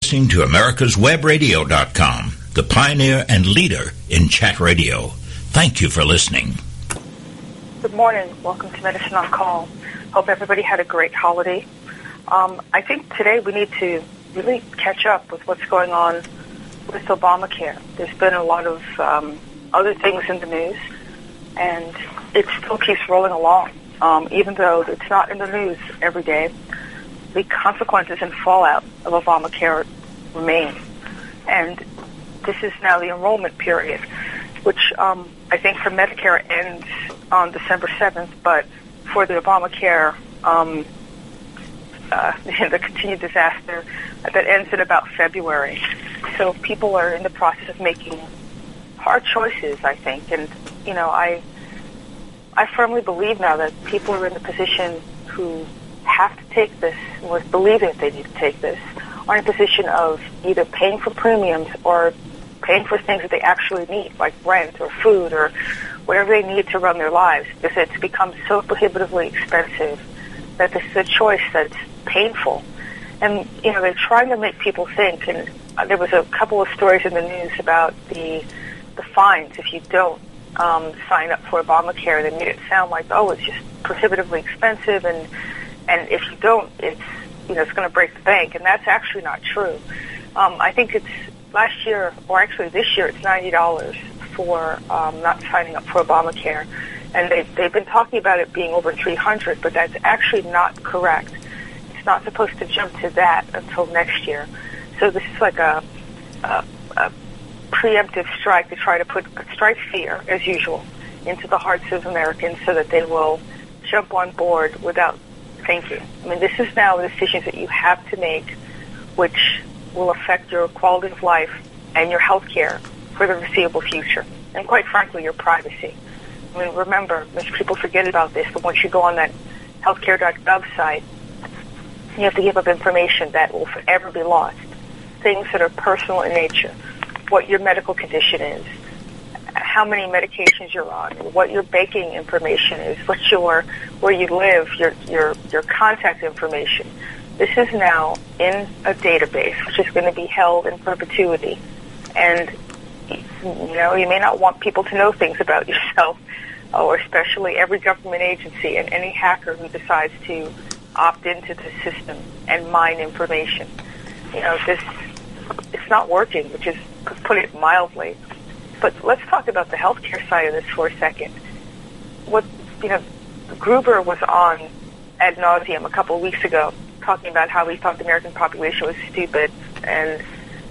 listening to americaswebradio.com, the pioneer and leader in chat radio. Thank you for listening. Good morning. Welcome to Medicine on Call. Hope everybody had a great holiday. I think today we need to really catch up with what's going on with Obamacare. There's been a lot of other things in the news, and it still keeps rolling along. Even though it's not in the news every day, the consequences and fallout of Obamacare remain. And this is now the enrollment period, which I think for Medicare ends on December 7th, but for the Obamacare, the continued disaster, that ends in about February. So people are in the process of making hard choices, I think. And, you know, I firmly believe now that people are in the position who have to take this, or believe that they need to take this, are in a position of either paying for premiums or paying for things that they actually need, like rent or food or whatever they need to run their lives, because it's become so prohibitively expensive that this is a choice that's painful. And, you know, they're trying to make people think, and there was a couple of stories in the news about the fines if you don't sign up for Obamacare. They made it sound like, oh, it's just prohibitively expensive, and if you don't, it's, you know, it's going to break the bank, and that's actually not true. I think it's last year, or actually this year, it's $90 for not signing up for Obamacare, and they've been talking about it being over $300, but that's actually not correct. It's not supposed to jump to that until next year. So this is like a preemptive strike to try to strike fear, as usual, into the hearts of Americans so that they will jump on board without thinking. I mean, this is now decisions that you have to make, which will affect your quality of life and your health care for the foreseeable future, and quite frankly, your privacy. I mean, remember, most people forget about this, but once you go on that healthcare.gov site, you have to give up information that will forever be lost. Things that are personal in nature, what your medical condition is, how many medications you're on, what your banking information is, where you live, your contact information. This is now in a database which is going to be held in perpetuity. And, you know, you may not want people to know things about yourself, or especially every government agency and any hacker who decides to opt into the system and mine information. You know, it's not working, which is, to put it mildly. But let's talk about the healthcare side of this for a second. Gruber was on ad nauseum a couple of weeks ago talking about how he thought the American population was stupid and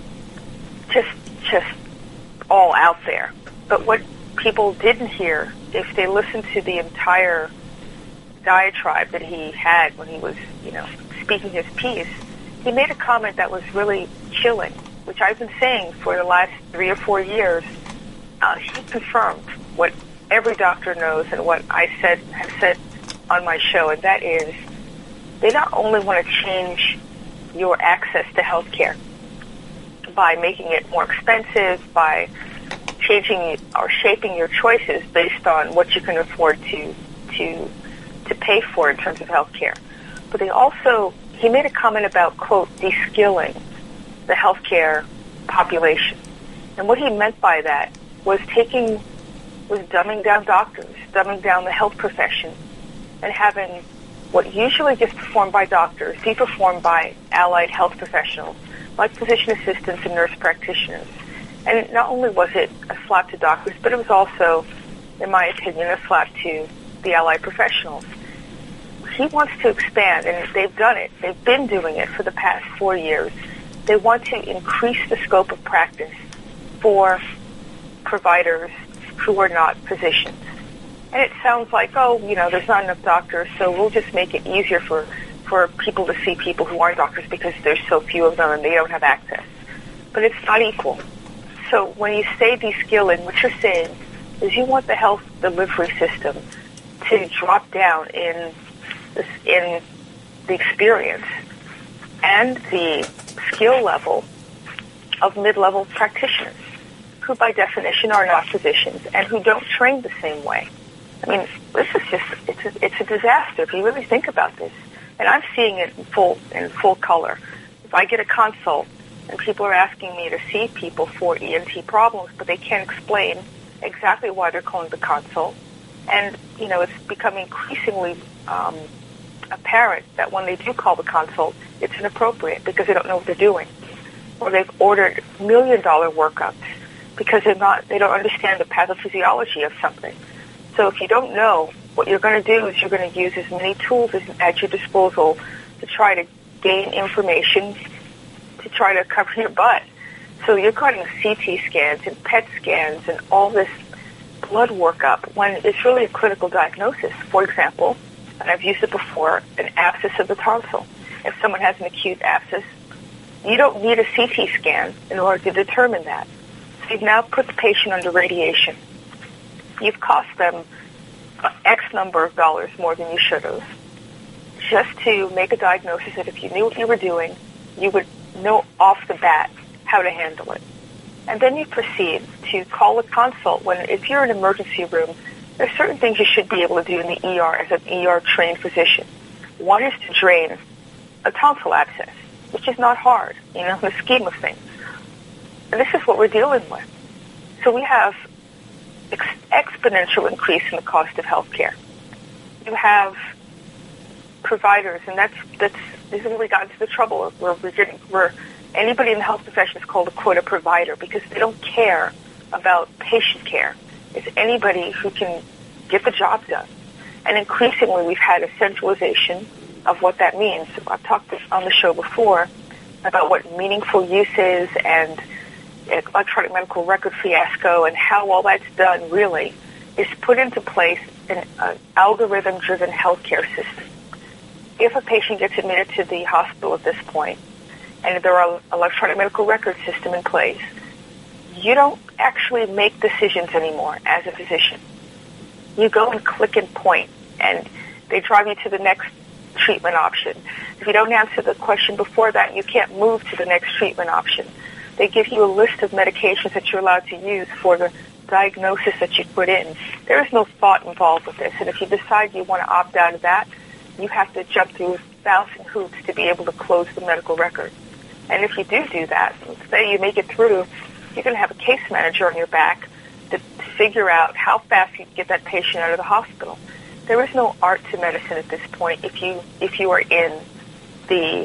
just all out there. But what people didn't hear, if they listened to the entire diatribe that he had when he was, you know, speaking his piece, he made a comment that was really chilling, which I've been saying for the last 3 or 4 years. He confirmed what every doctor knows and what I have said on my show, and that is they not only want to change your access to health care by making it more expensive, by changing or shaping your choices based on what you can afford to pay for in terms of health care, but he made a comment about, quote, de-skilling the healthcare population. And what he meant by that was dumbing down doctors, dumbing down the health profession, and having what usually gets performed by doctors be performed by allied health professionals, like physician assistants and nurse practitioners. And not only was it a slap to doctors, but it was also, in my opinion, a slap to the allied professionals. He wants to expand, and they've done it. They've been doing it for the past 4 years. They want to increase the scope of practice for providers who are not physicians. And it sounds like, oh, you know, there's not enough doctors, so we'll just make it easier for people to see people who aren't doctors because there's so few of them and they don't have access. But it's not equal. So when you say de-skilling, what you're saying is you want the health delivery system to drop down in the experience and the skill level of mid-level practitioners, who by definition are not physicians and who don't train the same way. I mean, this is it's a disaster if you really think about this. And I'm seeing it in full color. If I get a consult And people are asking me to see people for ENT problems, but they can't explain exactly why they're calling the consult. And, it's becoming increasingly apparent that when they do call the consult, it's inappropriate because they don't know what they're doing. Or they've ordered $1 million workups because they don't understand the pathophysiology of something. So if you don't know, what you're going to do is you're going to use as many tools at your disposal to try to gain information, to try to cover your butt. So you're getting CT scans and PET scans and all this blood workup when it's really a clinical diagnosis. For example, and I've used it before, an abscess of the tonsil. If someone has an acute abscess, you don't need a CT scan in order to determine that. So you've now put the patient under radiation. You've cost them X number of dollars more than you should have, just to make a diagnosis that if you knew what you were doing, you would know off the bat how to handle it. And then you proceed to call a consult when, if you're in an emergency room, there's certain things you should be able to do in the ER as an ER-trained physician. One is to drain a tonsil abscess, which is not hard, in the scheme of things. And this is what we're dealing with. So we have exponential increase in the cost of healthcare. You have providers, and this has really gotten to the trouble where anybody in the health profession is called a provider because they don't care about patient care. It's anybody who can get the job done. And increasingly, we've had a centralization of what that means. I've talked on the show before about what meaningful use is and electronic medical record fiasco and how all that's done really is put into place an algorithm-driven healthcare system. If a patient gets admitted to the hospital at this point and there are electronic medical record system in place, you don't actually make decisions anymore as a physician. You go and click and point, and they drive you to the next treatment option. If you don't answer the question before that, you can't move to the next treatment option. They give you a list of medications that you're allowed to use for the diagnosis that you put in. There is no thought involved with this, and if you decide you want to opt out of that, you have to jump through 1,000 hoops to be able to close the medical record. And if you do that, say you make it through, you're going to have a case manager on your back to figure out how fast you can get that patient out of the hospital. There is no art to medicine at this point if you are in the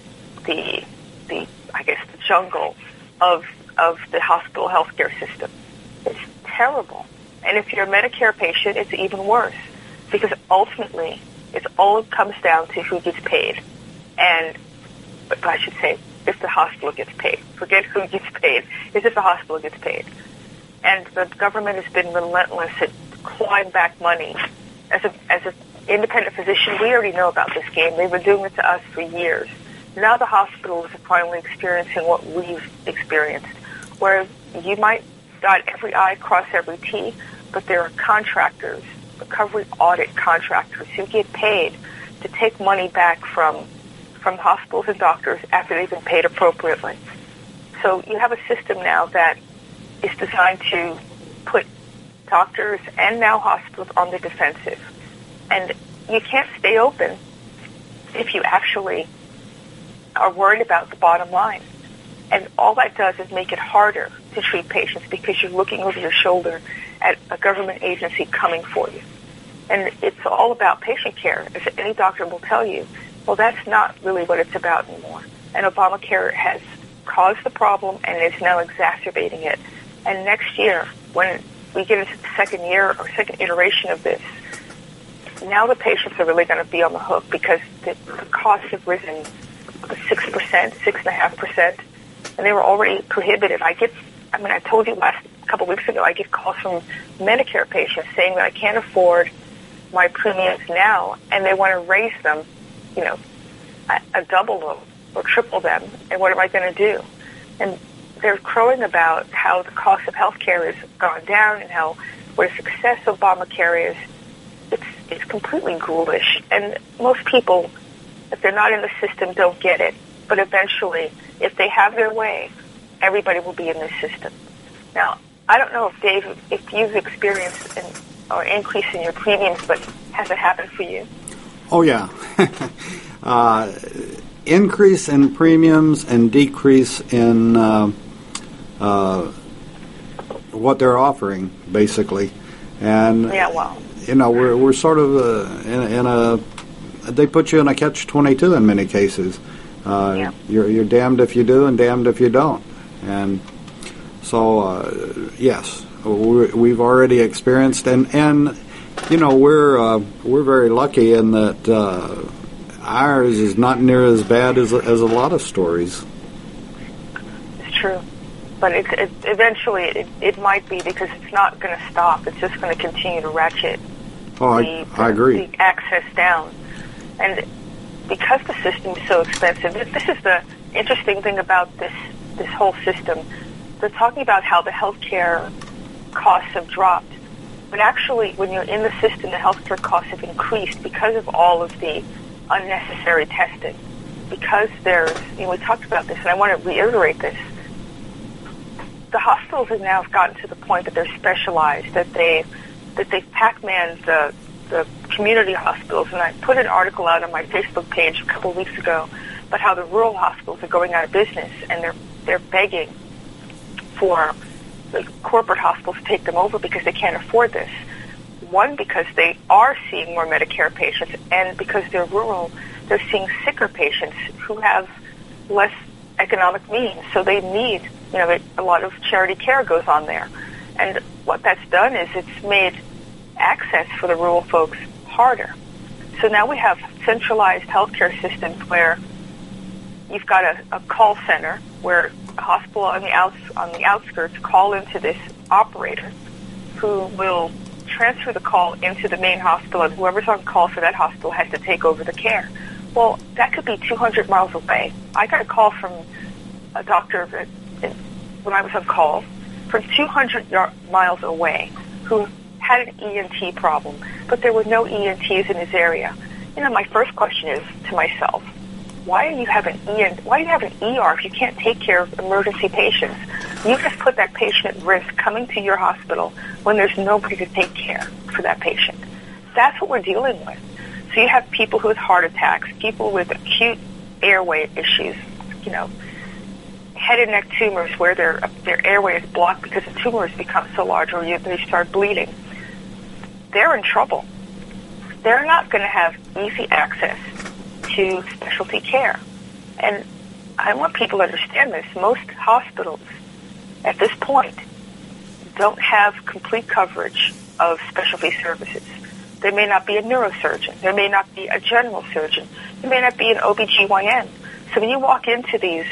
jungle of the hospital healthcare system. It's terrible. And if you're a Medicare patient, it's even worse because ultimately it all comes down to who gets paid. And I should say, if the hospital gets paid. Forget who gets paid. It's if the hospital gets paid. And the government has been relentless at clawing back money. As an independent physician, we already know about this game. They've been doing it to us for years. Now the hospitals are finally experiencing what we've experienced, where you might dot every I, cross every T, but there are contractors, recovery audit contractors, who get paid to take money back from hospitals and doctors after they've been paid appropriately. So you have a system now that is designed to put doctors and now hospitals on the defensive. And you can't stay open if you actually are worried about the bottom line. And all that does is make it harder to treat patients because you're looking over your shoulder at a government agency coming for you. And it's all about patient care, as any doctor will tell you. Well, that's not really what it's about anymore. And Obamacare has caused the problem and is now exacerbating it. And next year, when we get into the second year or second iteration of this, now the patients are really going to be on the hook because the costs have risen 6%, 6.5%, and they were already prohibitive. I told you a couple weeks ago, I get calls from Medicare patients saying that I can't afford my premiums now, and they want to raise them, a double them or triple them, and what am I going to do? And they're crowing about how the cost of health care has gone down and how what a success Obamacare is. It's completely ghoulish, and most people, if they're not in the system, don't get it. But eventually, if they have their way, everybody will be in this system. Now, I don't know if, Dave, if you've experienced an increase in your premiums, but has it happened for you? Oh, yeah. increase in premiums and decrease in what they're offering, basically. And we're sort of in a they put you in a catch-22 in many cases. You're damned if you do and damned if you don't. And so yes, we've already experienced, and we're very lucky in that ours is not near as bad as a lot of stories. It's true, but eventually it might be, because it's not going to stop. It's just going to continue to ratchet I agree. The access down, and because the system is so expensive. This is the interesting thing about this whole system. They're talking about how the healthcare costs have dropped, but actually, when you're in the system, the healthcare costs have increased because of all of the unnecessary testing. Because there's, we talked about this, and I want to reiterate this. The hospitals have now gotten to the point that they're specialized, that they've Pac-Manned the community hospitals, and I put an article out on my Facebook page a couple of weeks ago about how the rural hospitals are going out of business, and they're begging for the corporate hospitals to take them over because they can't afford this. One, because they are seeing more Medicare patients, and because they're rural, they're seeing sicker patients who have less economic means. So they need, a lot of charity care goes on there. And what that's done is it's made access for the rural folks harder. So now we have centralized healthcare systems where you've got a call center where a hospital on the outskirts call into this operator who will transfer the call into the main hospital, and whoever's on call for that hospital has to take over the care. Well, that could be 200 miles away. I got a call from a doctor when I was on call from 200 miles away who had an ENT problem, but there were no ENTs in his area. My first question is to myself, why do you have an ER if you can't take care of emergency patients? You just put that patient at risk coming to your hospital when there's nobody to take care for that patient. That's what we're dealing with. So you have people who have heart attacks, people with acute airway issues, head and neck tumors where their airway is blocked because the tumor has become so large or they start bleeding. They're in trouble. They're not going to have easy access to specialty care. And I want people to understand this. Most hospitals at this point don't have complete coverage of specialty services. There may not be a neurosurgeon. There may not be a general surgeon. There may not be an OBGYN. So when you walk into these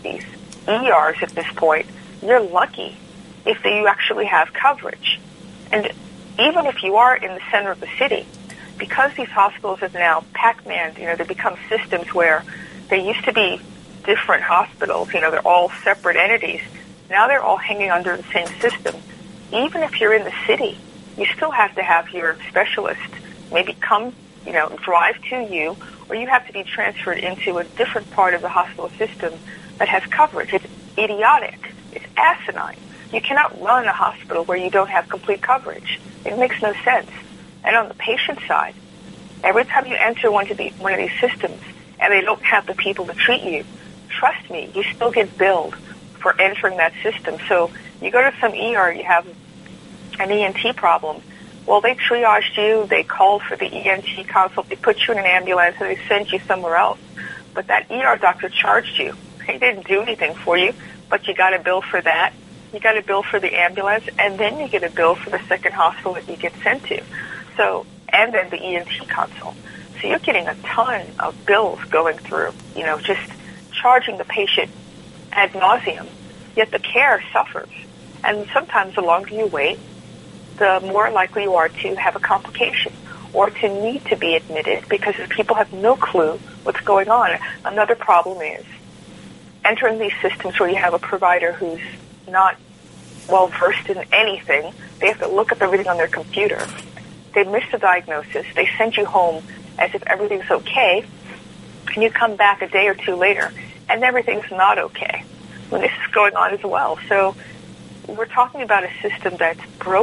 ERs at this point, you're lucky if you actually have coverage. And even if you are in the center of the city, because these hospitals have now Pac-Manned, they become systems where they used to be different hospitals, they're all separate entities. Now they're all hanging under the same system. Even if you're in the city, you still have to have your specialist maybe come, drive to you, or you have to be transferred into a different part of the hospital system that has coverage. It's idiotic. It's asinine. You cannot run a hospital where you don't have complete coverage. It makes no sense. And on the patient side, every time you enter one of these systems and they don't have the people to treat you, trust me, you still get billed for entering that system. So you go to some ER, you have an ENT problem. Well, they triaged you, they called for the ENT consult, they put you in an ambulance, and they sent you somewhere else. But that ER doctor charged you. He didn't do anything for you, but you got a bill for that. You got a bill for the ambulance, and then you get a bill for the second hospital that you get sent to. So, and then the ENT consult. So you're getting a ton of bills going through, just charging the patient ad nauseum, yet the care suffers. And sometimes the longer you wait, the more likely you are to have a complication or to need to be admitted because people have no clue what's going on. Another problem is entering these systems where you have a provider who's not well versed in anything. They have to look up everything on their computer. They miss the diagnosis. They send you home as if everything's okay, and you come back a day or two later, and everything's not okay. When this is going on as well. So we're talking about a system that's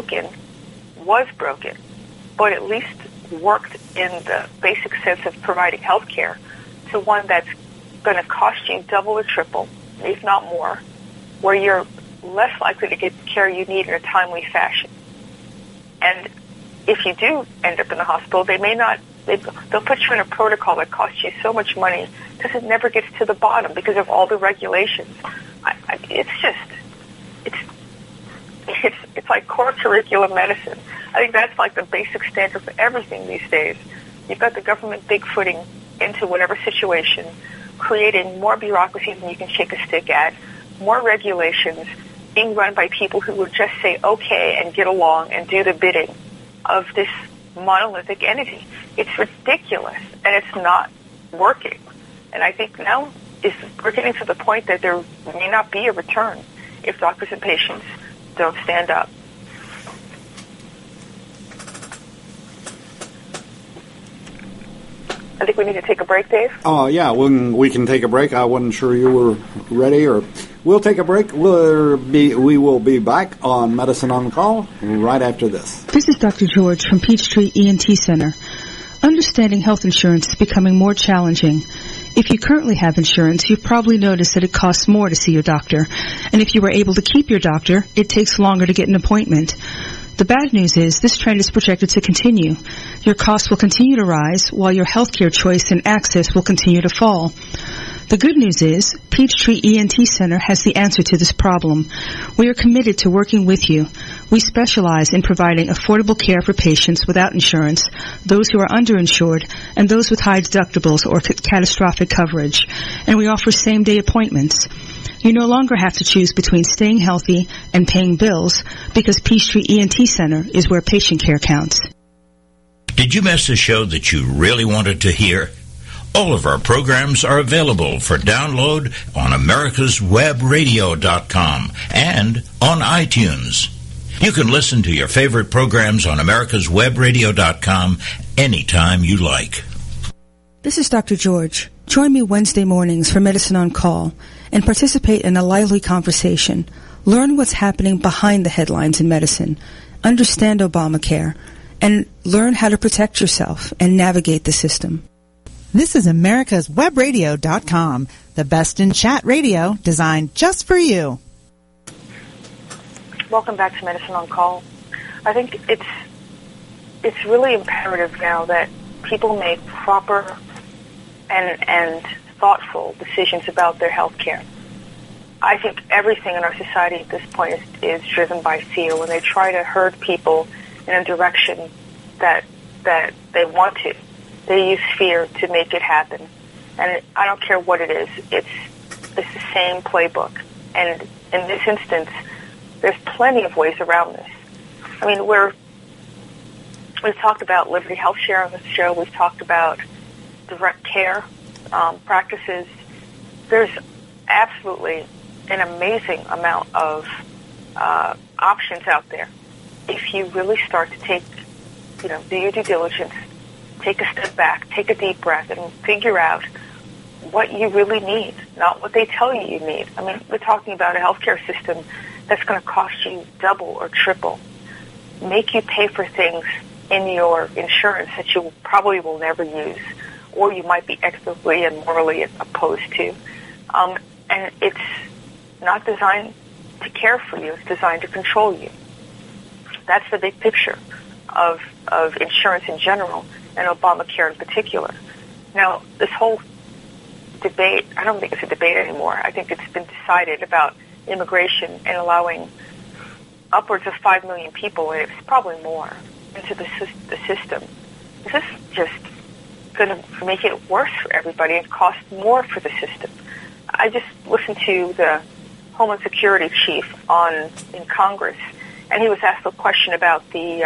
was broken, but at least worked in the basic sense of providing health care to one that's going to cost you double or triple, if not more, where you're less likely to get the care you need in a timely fashion. And if you do end up in the hospital, they'll put you in a protocol that costs you so much money because it never gets to the bottom because of all the regulations. It's like core curriculum medicine. I think that's like the basic standard for everything these days. You've got the government bigfooting into whatever situation, creating more bureaucracy than you can shake a stick at, more regulations, being run by people who would just say okay and get along and do the bidding of this monolithic entity. It's ridiculous, and it's not working. And I think now we're getting to the point that there may not be a return if doctors and patients don't stand up. I think we need to take a break, Dave. Oh, yeah, we can take a break. I wasn't sure you were ready. Or we'll take a break. We will be back on Medicine on Call right after this. This is Dr. George from Peachtree ENT Center. Understanding health insurance is becoming more challenging. If you currently have insurance, you've probably noticed that it costs more to see your doctor. And if you were able to keep your doctor, it takes longer to get an appointment. The bad news is this trend is projected to continue. Your costs will continue to rise while your healthcare choice and access will continue to fall. The good news is Peachtree ENT Center has the answer to this problem. We are committed to working with you. We specialize in providing affordable care for patients without insurance, those who are underinsured, and those with high deductibles or catastrophic coverage. And we offer same-day appointments. You no longer have to choose between staying healthy and paying bills because Peachtree ENT Center is where patient care counts. Did you miss a show that you really wanted to hear? All of our programs are available for download on americaswebradio.com and on iTunes. You can listen to your favorite programs on americaswebradio.com anytime you like. This is Dr. George. Join me Wednesday mornings for Medicine on Call and participate in a lively conversation. Learn what's happening behind the headlines in medicine. Understand Obamacare and learn how to protect yourself and navigate the system. This is americaswebradio.com, the best in chat radio designed just for you. Welcome back to Medicine on Call. I think it's really imperative now that people make proper and thoughtful decisions about their health care. I think everything in our society at this point is driven by fear. When they try to herd people in a direction that they want to, they use fear to make it happen. And I don't care what it is. It's the same playbook. And in this instance, there's plenty of ways around this. I mean, we've talked about Liberty Health Share on this show. We've talked about direct care practices. There's absolutely an amazing amount of options out there. If you really start to do your due diligence, take a step back, take a deep breath, and figure out what you really need, not what they tell you need. I mean, we're talking about a healthcare system that's going to cost you double or triple, make you pay for things in your insurance that you probably will never use, or you might be ethically and morally opposed to. And it's not designed to care for you. It's designed to control you. That's the big picture of insurance in general and Obamacare in particular. Now, this whole debate, I don't think it's a debate anymore. I think it's been decided about immigration and allowing upwards of 5 million people, and it's probably more, into the system. Is this just going to make it worse for everybody and cost more for the system? I just listened to the Homeland Security chief in Congress, and he was asked a question about the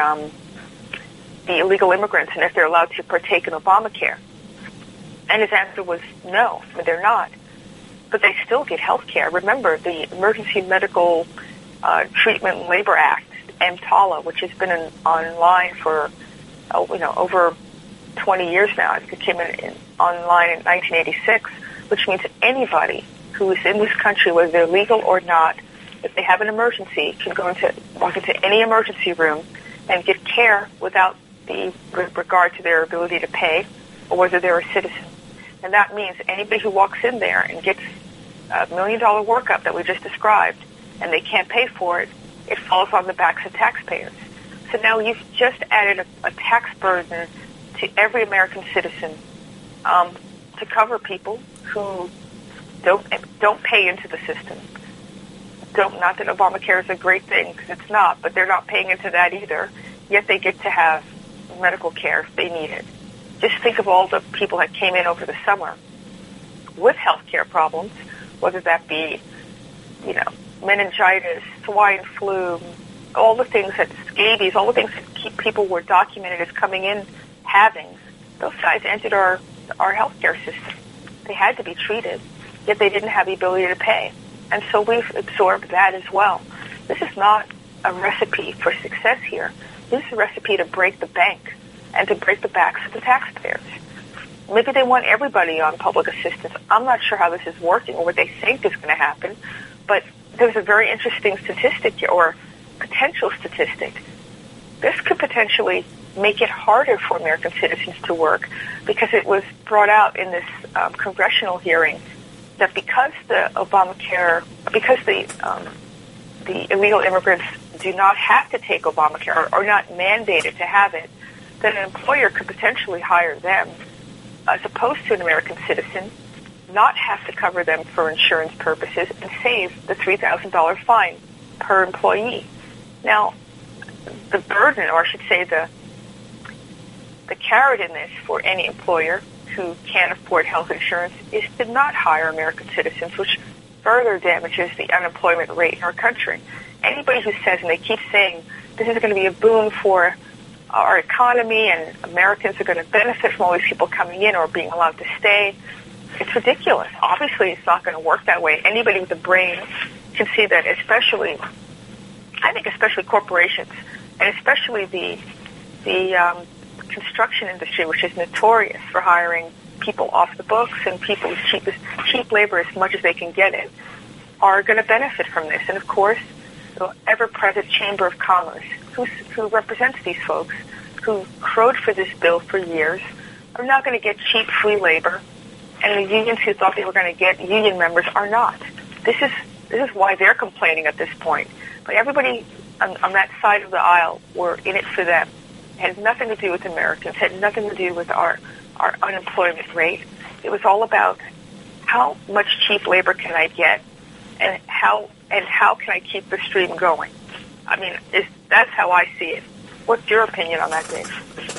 illegal immigrants and if they're allowed to partake in Obamacare. And his answer was no, they're not. But they still get health care. Remember, the Emergency Medical Treatment and Labor Act, EMTALA, which has been online for over 20 years now. I think it came online in 1986, which means anybody who is in this country, whether they're legal or not, if they have an emergency, can walk into any emergency room and get care without the regard to their ability to pay or whether they're a citizen. And that means anybody who walks in there and gets a $1 million workup that we just described, and they can't pay for it, it falls on the backs of taxpayers. So now you've just added a tax burden to every American citizen to cover people who don't pay into the system. Not that Obamacare is a great thing, because it's not, but they're not paying into that either, yet they get to have medical care if they need it. Just think of all the people that came in over the summer with health care problems, whether that be, meningitis, swine flu, all the things that scabies, all the things that people were documented as coming in having. Those guys entered our healthcare system. They had to be treated, yet they didn't have the ability to pay. And so we've absorbed that as well. This is not a recipe for success here. This is a recipe to break the bank and to break the backs of the taxpayers. Maybe they want everybody on public assistance. I'm not sure how this is working or what they think is going to happen, but there's a very interesting statistic here, or potential statistic. This could potentially make it harder for American citizens to work, because it was brought out in this congressional hearing that because the Obamacare, because the illegal immigrants do not have to take Obamacare or are not mandated to have it, that an employer could potentially hire them as opposed to an American citizen, not have to cover them for insurance purposes, and save the $3,000 fine per employee. Now, the burden, or I should say the carrot in this for any employer who can't afford health insurance is to not hire American citizens, which further damages the unemployment rate in our country. Anybody who says, and they keep saying, this is going to be a boon for our economy and Americans are going to benefit from all these people coming in or being allowed to stay, it's ridiculous. Obviously, it's not going to work that way. Anybody with a brain can see that, especially corporations, and especially the construction industry, which is notorious for hiring people off the books and people with cheap labor as much as they can get it, are going to benefit from this. And of course, the ever-present Chamber of Commerce, who represents these folks, who crowed for this bill for years, are not going to get cheap free labor, and the unions who thought they were going to get union members are not. This is why they're complaining at this point. But everybody on that side of the aisle were in it for them. It had nothing to do with Americans. It had nothing to do with our unemployment rate. It was all about how much cheap labor can I get, and how can I keep the stream going. I mean, that's how I see it. What's your opinion on that, Dave?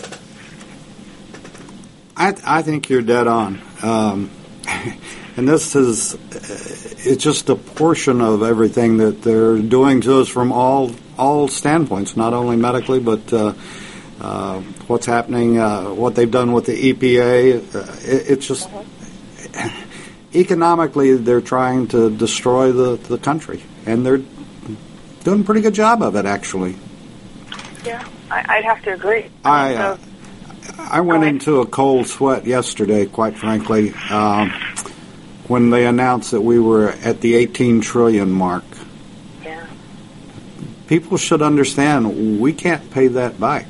I think you're dead on. And this is it's just a portion of everything that they're doing to us from all standpoints, not only medically, but what's happening, what they've done with the EPA. It's just economically they're trying to destroy the country, and they're doing a pretty good job of it, actually. Yeah, I'd have to agree. I went into a cold sweat yesterday, quite frankly, when they announced that we were at the 18 trillion mark. Yeah. People should understand we can't pay that back.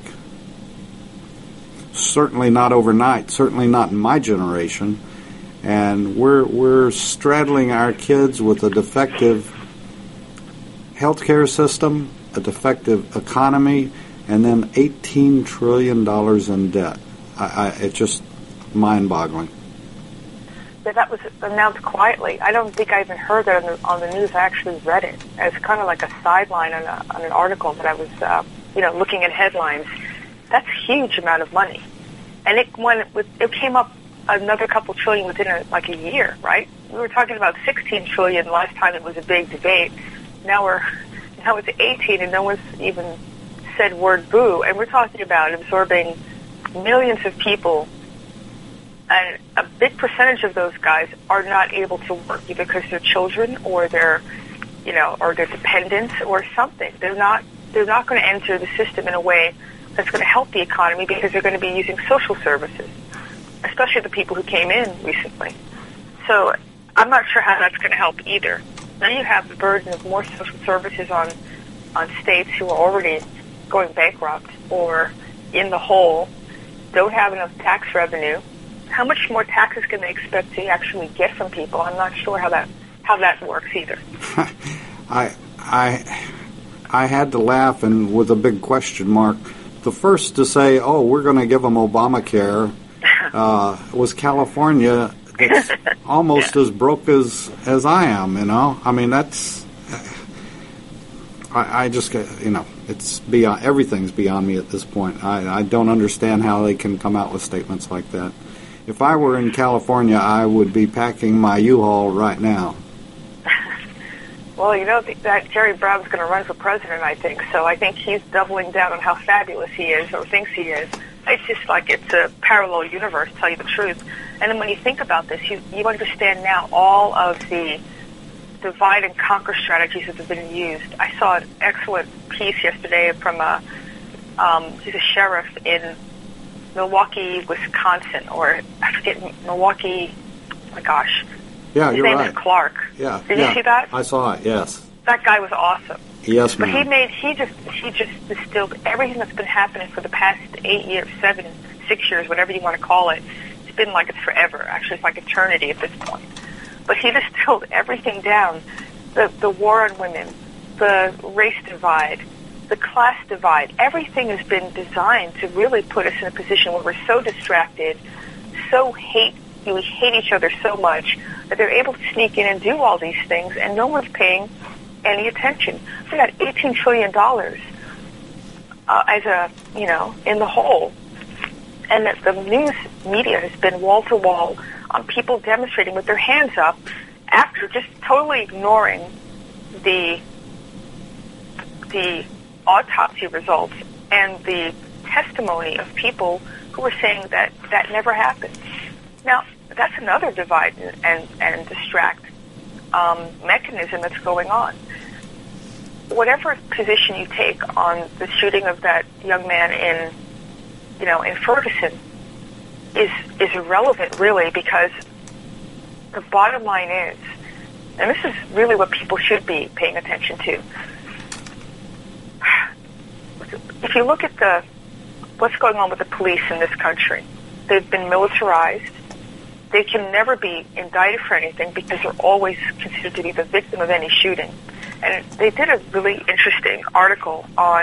Certainly not overnight, certainly not in my generation. And we're straddling our kids with a defective healthcare system, a defective economy, and then $18 trillion in debt. It's just mind-boggling. Yeah, that was announced quietly. I don't think I even heard that on the news. I actually read it as kind of like a sideline on an article that I was, looking at headlines. That's a huge amount of money. And it came up another couple trillion within a year, right? We were talking about 16 trillion last time it was a big debate. Now it's 18, and no one's even said word boo. And we're talking about absorbing millions of people, and a big percentage of those guys are not able to work either because they're children or they're dependents or something. They're not going to enter the system in a way that's going to help the economy because they're going to be using social services, especially the people who came in recently. So I'm not sure how that's going to help either. Now you have the burden of more social services on states who are already going bankrupt or in the hole, don't have enough tax revenue, how much more taxes can they expect to actually get from people? I'm not sure how that works either. I had to laugh and with a big question mark. The first to say, "Oh, we're going to give them Obamacare," was California. That's almost as broke as I am. You know, I mean that's. I just it's beyond, everything's beyond me at this point. I don't understand how they can come out with statements like that. If I were in California, I would be packing my U-Haul right now. Well, that Jerry Brown's going to run for president, I think. So I think he's doubling down on how fabulous he is, or thinks he is. It's just like it's a parallel universe, to tell you the truth. And then when you think about this, you understand now all of the divide and conquer strategies that have been used. I saw an excellent piece yesterday from he's a sheriff in Milwaukee, Wisconsin, or I forget, Milwaukee, oh my gosh. Yeah, his you're name right. is Clark. Yeah. Did you see that? I saw it, yes. That guy was awesome. Yes, ma'am. But he just distilled everything that's been happening for the past 8 years, 6 years, whatever you want to call it. It's been like it's forever. Actually, it's like eternity at this point. But he distilled everything down. The war on women, the race divide, the class divide. Everything has been designed to really put us in a position where we're so distracted, we hate each other so much that they're able to sneak in and do all these things, and no one's paying any attention. We got $18 trillion in the hole, and that the news media has been wall to wall on people demonstrating with their hands up after just totally ignoring the autopsy results and the testimony of people who were saying that never happened. Now, that's another divide and distract mechanism that's going on. Whatever position you take on the shooting of that young man in Ferguson is irrelevant, really, because the bottom line is, and this is really what people should be paying attention to. If you look at what's going on with the police in this country, they've been militarized. They can never be indicted for anything because they're always considered to be the victim of any shooting. And they did a really interesting article on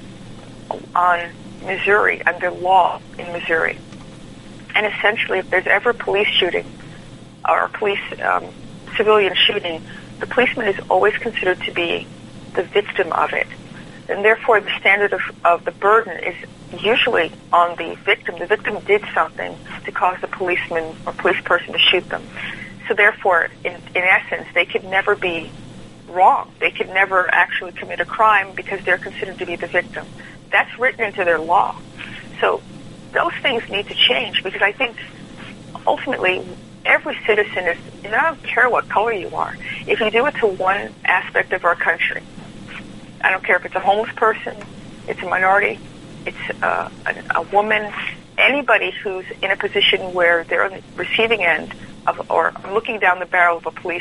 Missouri, under law in Missouri. And essentially, if there's ever a police shooting or a police civilian shooting, the policeman is always considered to be the victim of it. And therefore, the standard of the burden is usually on the victim. The victim did something to cause the policeman or police person to shoot them. So therefore, in essence, they could never be wrong. They could never actually commit a crime because they're considered to be the victim. That's written into their law. So those things need to change, because I think ultimately every citizen is, and I don't care what color you are, if you do it to one aspect of our country, I don't care if it's a homeless person, it's a minority, it's a woman, anybody who's in a position where they're on the receiving end of, or looking down the barrel of a police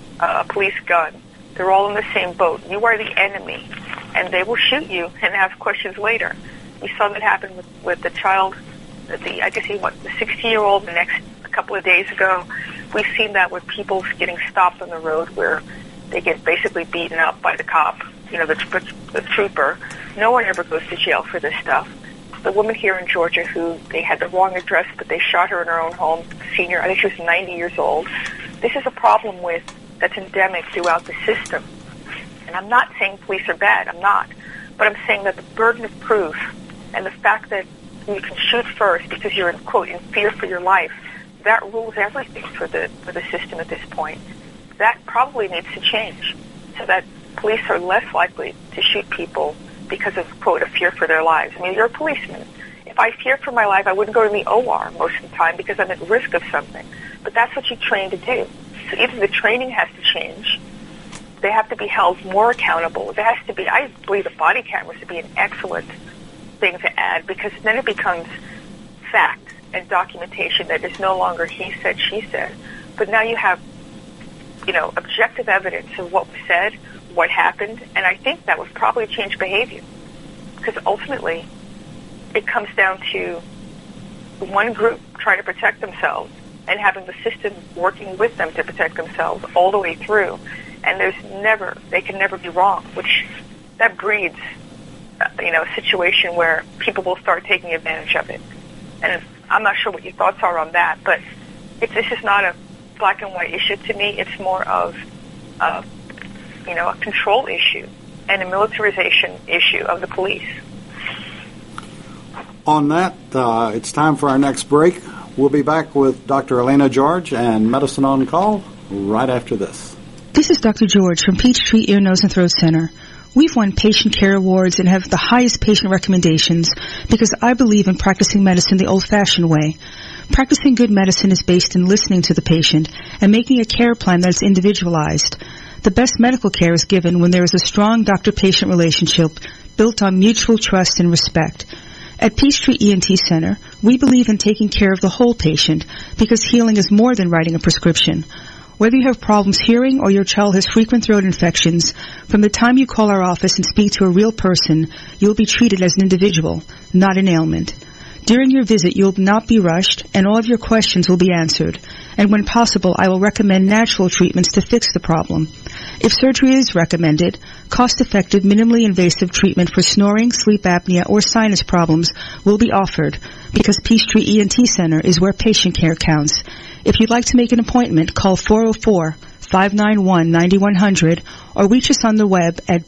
gun, they're all in the same boat. You are the enemy, and they will shoot you and ask questions later. We saw that happen with the child, the 16-year-old a couple of days ago. We've seen that with people getting stopped on the road where they get basically beaten up by the cop, the trooper. No one ever goes to jail for this stuff. The woman here in Georgia who they had the wrong address, but they shot her in her own home, senior, I think she was 90 years old. This is a problem that's endemic throughout the system. And I'm not saying police are bad, I'm not. But I'm saying that the burden of proof and the fact that you can shoot first because you're, quote, in fear for your life, that rules everything for the system at this point. That probably needs to change so that police are less likely to shoot people because of, quote, a fear for their lives. I mean, you're a policeman. If I feared for my life, I wouldn't go to the OR most of the time because I'm at risk of something. But that's what you train to do. So either the training has to change, they have to be held more accountable. There has to be, I believe the body cameras would be an excellent thing to add, because then it becomes fact and documentation that is no longer he said, she said. But now you have, objective evidence of what was said, what happened, and I think that would probably change behavior. Because ultimately, it comes down to one group trying to protect themselves and having the system working with them to protect themselves all the way through. And they can never be wrong, which that breeds, a situation where people will start taking advantage of it. And I'm not sure what your thoughts are on that, but this is not a black and white issue to me. It's more of, a control issue and a militarization issue of the police. On that, it's time for our next break. We'll be back with Dr. Elena George and Medicine on Call right after this. This is Dr. George from Peachtree Ear, Nose, and Throat Center. We've won patient care awards and have the highest patient recommendations because I believe in practicing medicine the old-fashioned way. Practicing good medicine is based in listening to the patient and making a care plan that's individualized. The best medical care is given when there is a strong doctor-patient relationship built on mutual trust and respect. At Peachtree ENT Center, we believe in taking care of the whole patient because healing is more than writing a prescription. Whether you have problems hearing or your child has frequent throat infections, from the time you call our office and speak to a real person, you'll be treated as an individual, not an ailment. During your visit, you'll not be rushed, and all of your questions will be answered. And when possible, I will recommend natural treatments to fix the problem. If surgery is recommended, cost-effective, minimally invasive treatment for snoring, sleep apnea, or sinus problems will be offered because Peachtree ENT Center is where patient care counts. If you'd like to make an appointment, call 404-591-9100 or reach us on the web at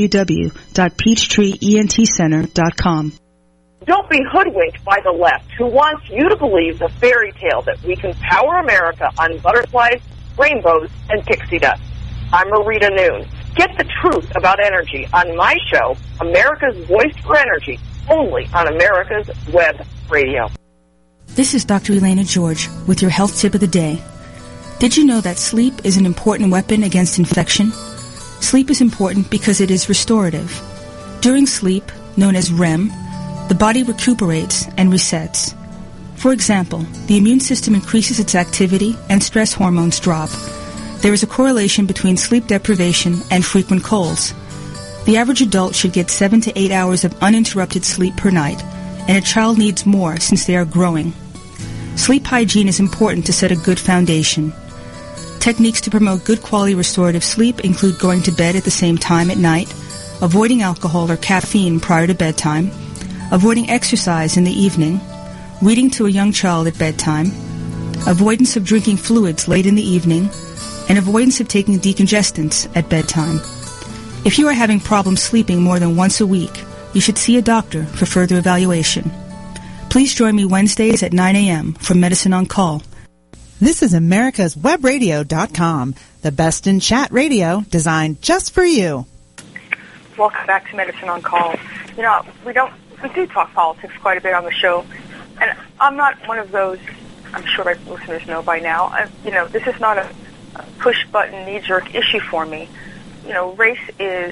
www.peachtreeentcenter.com. Don't be hoodwinked by the left, who wants you to believe the fairy tale that we can power America on butterflies, rainbows, and pixie dust. I'm Marita Noon. Get the truth about energy on my show, America's Voice for Energy, only on America's Web Radio. This is Dr. Elena George with your health tip of the day. Did you know that sleep is an important weapon against infection? Sleep is important because it is restorative. During sleep, known as REM, the body recuperates and resets. For example, the immune system increases its activity and stress hormones drop. There is a correlation between sleep deprivation and frequent colds. The average adult should get 7 to 8 hours of uninterrupted sleep per night, and a child needs more since they are growing. Sleep hygiene is important to set a good foundation. Techniques to promote good quality restorative sleep include going to bed at the same time at night, avoiding alcohol or caffeine prior to bedtime, avoiding exercise in the evening, reading to a young child at bedtime, avoidance of drinking fluids late in the evening, and avoidance of taking decongestants at bedtime. If you are having problems sleeping more than once a week, you should see a doctor for further evaluation. Please join me Wednesdays at 9 a.m. for Medicine on Call. This is America's Webradio.com, the best in chat radio designed just for you. Welcome back to Medicine on Call. We do talk politics quite a bit on the show, and I'm not one of those, I'm sure my listeners know by now, this is not a push-button, knee-jerk issue for me. Race is,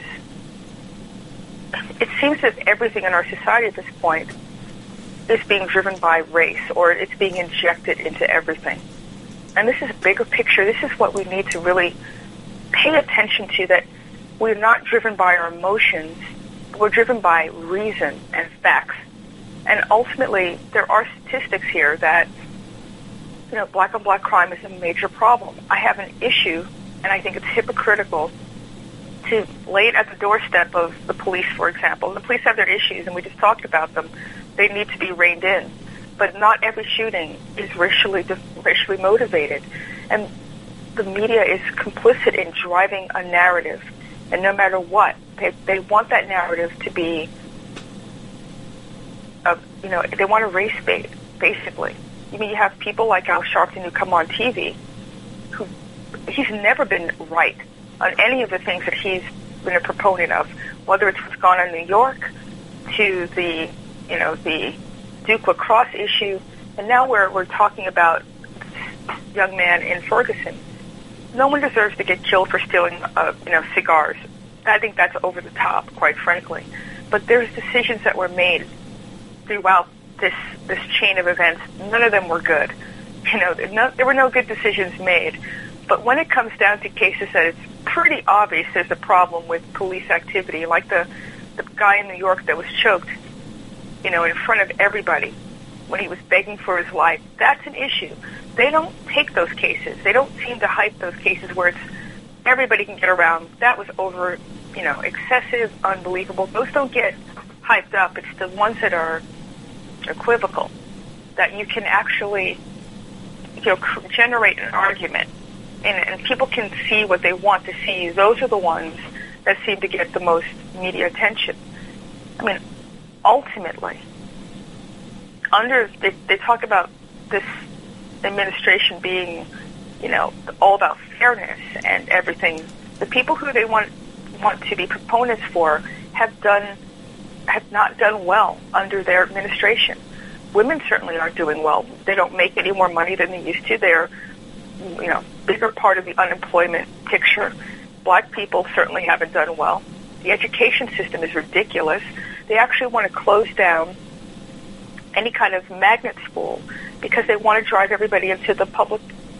it seems that everything in our society at this point is being driven by race, or it's being injected into everything. And this is a bigger picture. This is what we need to really pay attention to, that we're not driven by our emotions, we're driven by reason and facts. And ultimately, there are statistics here that, black on black crime is a major problem. I have an issue, and I think it's hypocritical to lay it at the doorstep of the police, for example. The police have their issues, and we just talked about them. They need to be reined in. But not every shooting is racially motivated. And the media is complicit in driving a narrative. And no matter what, they want that narrative to be, they want a race bait, basically. You have people like Al Sharpton who come on TV, who he's never been right on any of the things that he's been a proponent of, whether it's what's gone on in New York to the Duke lacrosse issue, and now we're talking about this young man in Ferguson. No one deserves to get killed for stealing, cigars. I think that's over the top, quite frankly. But there's decisions that were made throughout this chain of events. None of them were good. There were no good decisions made. But when it comes down to cases that it's pretty obvious there's a problem with police activity, like the guy in New York that was choked, in front of everybody. when he was begging for his life. That's an issue. They don't take those cases. They don't seem to hype those cases where it's everybody can get around. That was over, excessive, unbelievable. Those don't get hyped up. It's the ones that are equivocal, that you can actually, generate an argument, and people can see what they want to see. Those are the ones that seem to get the most media attention. I mean, ultimately, they talk about this administration being, all about fairness and everything. The people who they want to be proponents for have not done well under their administration. Women certainly aren't doing well. They don't make any more money than they used to. They're, bigger part of the unemployment picture. Black people certainly haven't done well. The education system is ridiculous. They actually want to close down any kind of magnet school because they want to drive everybody into the public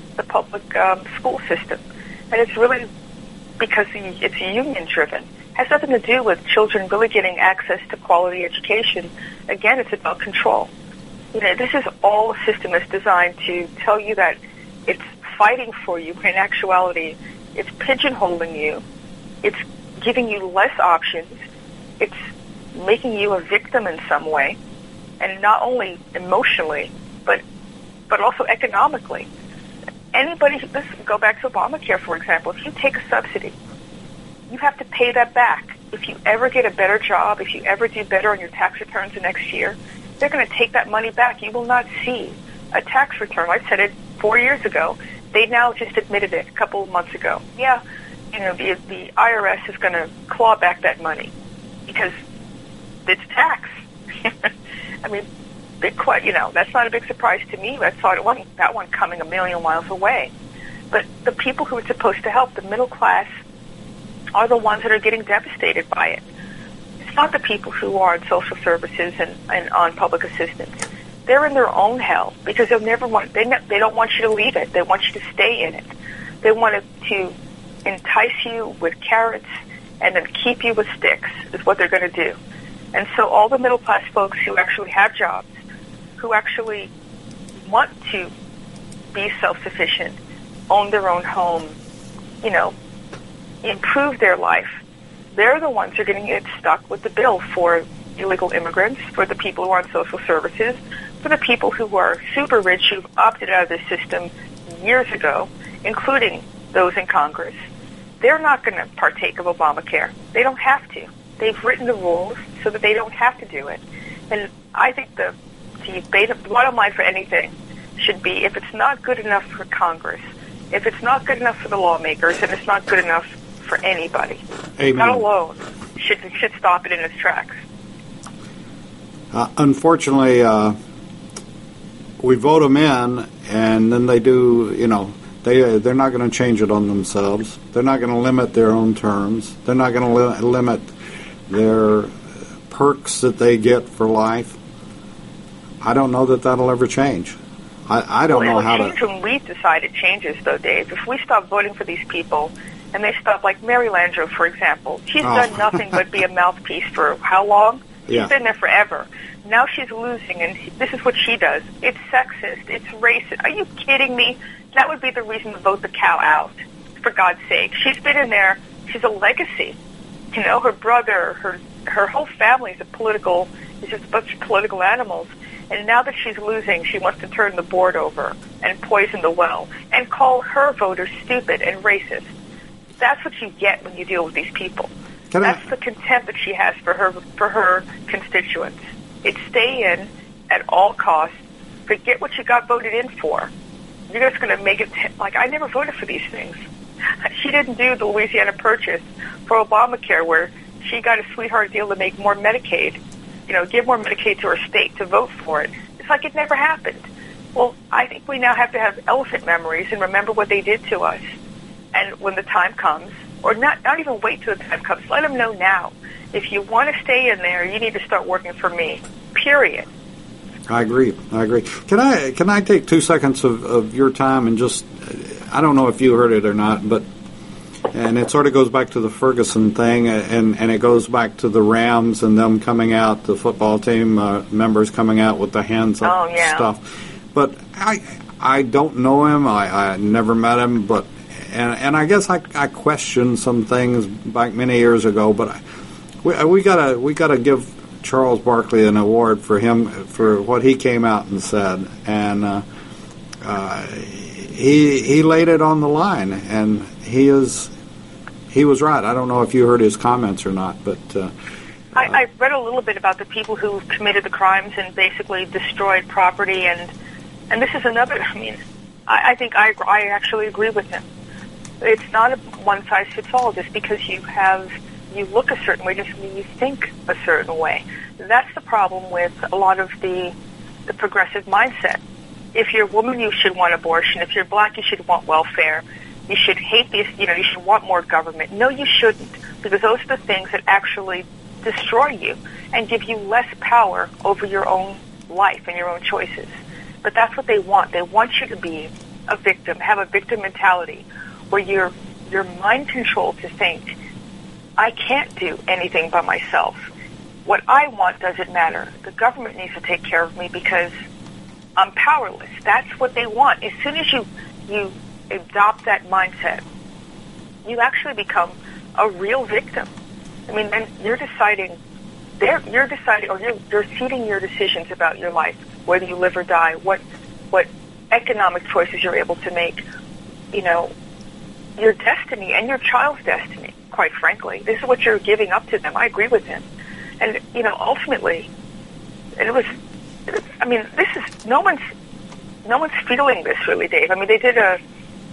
school system. And it's really because it's union-driven. It has nothing to do with children really getting access to quality education. Again, it's about control. This is all a system that's designed to tell you that it's fighting for you, when in actuality, it's pigeonholing you. It's giving you less options. It's making you a victim in some way, and not only emotionally, but also economically. Let's go back to Obamacare, for example. If you take a subsidy, you have to pay that back. If you ever get a better job, if you ever do better on your tax returns the next year, they're going to take that money back. You will not see a tax return. I said it 4 years ago. They now just admitted it a couple of months ago. Yeah, the IRS is going to claw back that money because it's tax. I mean, that's not a big surprise to me. I saw that one coming a million miles away. But the people who are supposed to help, the middle class, are the ones that are getting devastated by it. It's not the people who are on social services and on public assistance. They're in their own hell because they don't want you to leave it. They want you to stay in it. They want to entice you with carrots and then keep you with sticks is what they're going to do. And so all the middle class folks who actually have jobs, who actually want to be self-sufficient, own their own home, improve their life, they're the ones who are going to get stuck with the bill for illegal immigrants, for the people who are on social services, for the people who are super rich who've opted out of the system years ago, including those in Congress. They're not going to partake of Obamacare. They don't have to. They've written the rules so that they don't have to do it. And I think the bottom line for anything should be, if it's not good enough for Congress, if it's not good enough for the lawmakers, and it's not good enough for anybody, Amen. That alone should stop it in its tracks. Unfortunately, we vote them in, and then they do, they're not going to change it on themselves. They're not going to limit their own terms. They're not going to limit their perks that they get for life. I don't know that that'll ever change. I don't know how to... It'll change when we decide it changes, though, Dave. If we stop voting for these people, and they stop, like Mary Landrieu, for example, she's done nothing but be a mouthpiece for how long? She's been there forever. Now she's losing, and this is what she does. It's sexist. It's racist. Are you kidding me? That would be the reason to vote the cow out, for God's sake. She's been in there. She's a legacy. Her brother, her whole family is just a bunch of political animals. And now that she's losing, she wants to turn the board over and poison the well and call her voters stupid and racist. That's what you get when you deal with these people. That's the contempt that she has for her constituents. It's stay in at all costs. Forget what you got voted in for. You're just going to make it like I never voted for these things. She didn't do the Louisiana Purchase for Obamacare, where she got a sweetheart deal to make more Medicaid. Give more Medicaid to her state to vote for it. It's like it never happened. Well, I think we now have to have elephant memories and remember what they did to us. And when the time comes, or not even wait till the time comes, let them know now. If you want to stay in there, you need to start working for me, period. I agree. Can I take 2 seconds of your time and just, I don't know if you heard it or not, but And it sort of goes back to the Ferguson thing, and it goes back to the Rams and them coming out, the football team members coming out with the hands up stuff. But I don't know him. I never met him, but and I guess I questioned some things back many years ago. But we gotta give Charles Barkley an award for what he came out and said, and he laid it on the line, and he was right. I don't know if you heard his comments or not, but I read a little bit about the people who committed the crimes and basically destroyed property, and this is another. I mean, I think I actually agree with him. It's not a one size fits all. Just because you look a certain way doesn't mean you think a certain way. That's the problem with a lot of the progressive mindset. If you're a woman, you should want abortion. If you're black, you should want welfare. You should hate these, you should want more government. No, you shouldn't, because those are the things that actually destroy you and give you less power over your own life and your own choices. But that's what they want. They want you to be a victim, have a victim mentality, where you're mind controlled to think, I can't do anything by myself. What I want doesn't matter. The government needs to take care of me because I'm powerless. That's what they want. As soon as you adopt that mindset, you actually become a real victim. I mean, then you're deciding, or you're ceding your decisions about your life, whether you live or die, what economic choices you're able to make, your destiny and your child's destiny, quite frankly. This is what you're giving up to them. I agree with him. And, ultimately, no one's feeling this really, Dave. I mean, they did a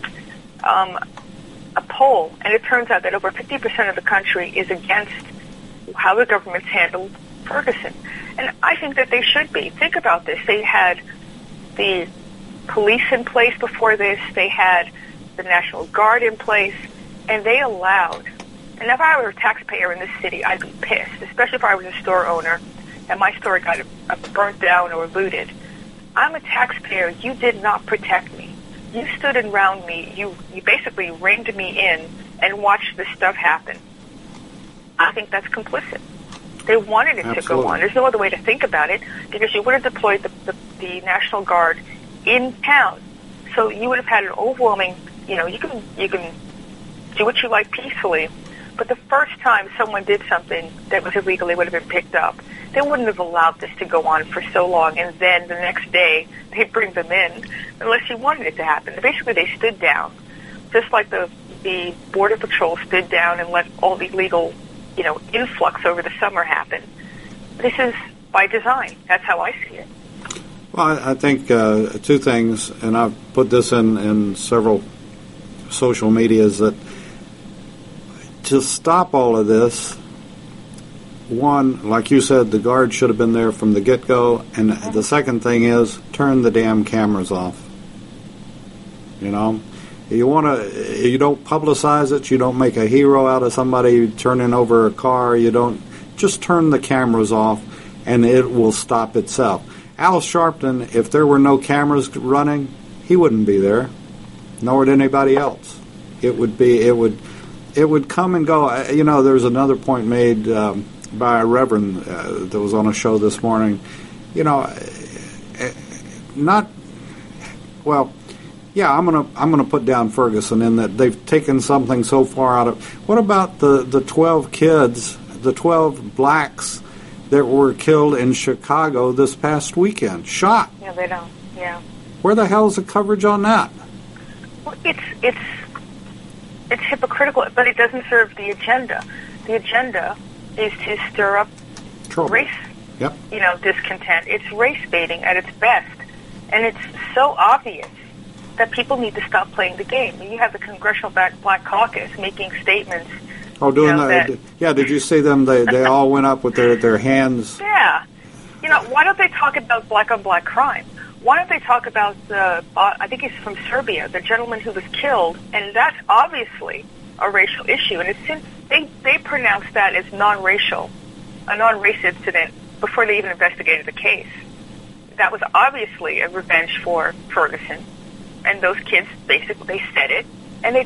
poll, and it turns out that over 50% of the country is against how the government's handled Ferguson. And I think that they should be. Think about this. They had the police in place before this. They had the National Guard in place, and they allowed, and if I were a taxpayer in this city, I'd be pissed, especially if I was a store owner and my store got burnt down or looted. I'm a taxpayer. You did not protect me. You stood around me. You basically reined me in and watched this stuff happen. I think that's complicit. They wanted it to go on. There's no other way to think about it, because you would have deployed the National Guard in town. So you would have had an overwhelming, you can do what you like peacefully, but the first time someone did something that was illegal, they would have been picked up. They wouldn't have allowed this to go on for so long, and then the next day they'd bring them in unless you wanted it to happen. Basically, they stood down, just like the Border Patrol stood down and let all the illegal, influx over the summer happen. This is by design. That's how I see it. Well, I think two things, and I've put this in several social medias, that to stop all of this, one, like you said, the guard should have been there from the get-go, and the second thing is turn the damn cameras off. You don't publicize it, you don't make a hero out of somebody turning over a car, just turn the cameras off, and it will stop itself. Al Sharpton, if there were no cameras running, he wouldn't be there, nor would anybody else. It would come and go. There's another point made by a reverend that was on a show this morning. I'm gonna put down Ferguson in that they've taken something so far out of. What about the 12 kids, the 12 blacks that were killed in Chicago this past weekend? Shot. Yeah, they don't. Yeah. Where the hell's the coverage on that? Well, it's hypocritical, but it doesn't serve the agenda. The agenda is to stir up trouble. Race, discontent. It's race baiting at its best, and it's so obvious that people need to stop playing the game. You have the Congressional Black Caucus making statements. Oh, doing that? Yeah, did you see them? They all went up with their hands. Yeah. Why don't they talk about black-on-black crime? Why don't they talk about I think he's from Serbia, the gentleman who was killed, and that's obviously a racial issue. And since they pronounced that as non-racial, a non-race incident, before they even investigated the case. That was obviously a revenge for Ferguson. And those kids, basically, they said it, and they just